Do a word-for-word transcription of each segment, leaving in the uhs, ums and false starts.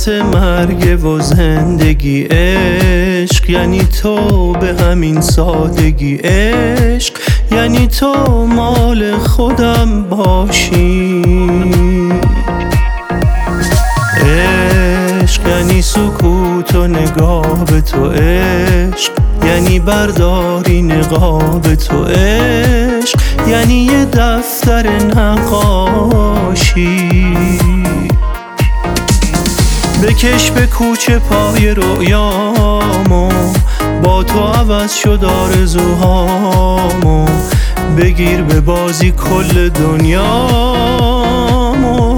وسط مرگ و زندگی. عشق یعنی تو به همین سادگی. عشق یعنی تو مال خودم باشی. عشق یعنی سکوت و نگاه به تو. عشق یعنی برداری نقاب تو. عشق یعنی یه دفتر نقاشی. بکش به کوچه پای رویامو، با تو عوض شد آرزوهامو. بگیر به بازی کل دنیامو.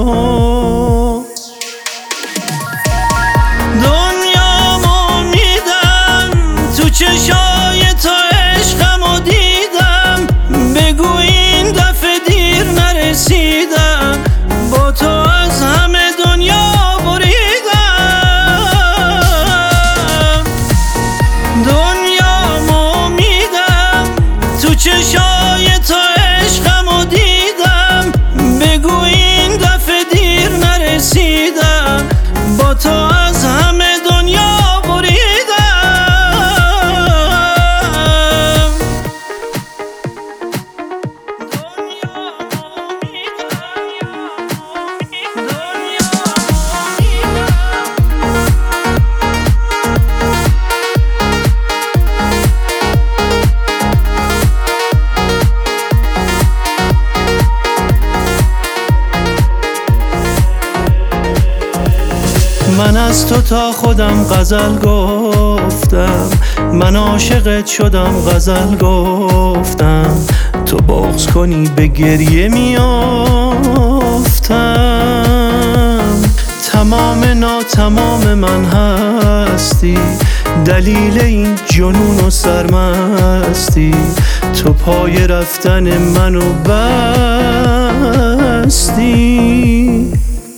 دنیامو میدم تو چشای تو، عشقمو دیدم. بگو این دفعه دیر نرسیدم، با تو از همه دنیا چشای تو، عشقمو دیدم. بگو این دفعه دیر نرسیدم، با تو از همه دنیا بریدم. من از تو تا خودم غزل گفتم، من عاشقت شدم غزل گفتم. تو بغض کنی به گریه میافتم. تمام ناتمام من هستی، دلیل این جنون و سرمستی. تو پای رفتن منو بستی.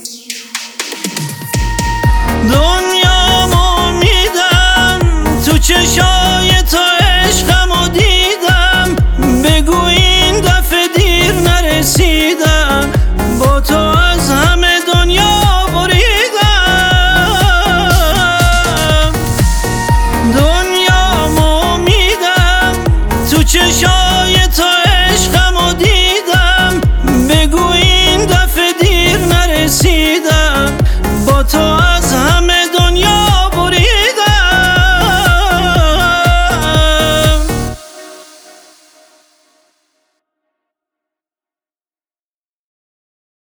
دنیامو میدم تو چشای تو، عشقمو دیدم. بگو این دفعه دیر نرسیدم، با تو از همه دنیا بریدم. دنیامو میدم تو چشای تو،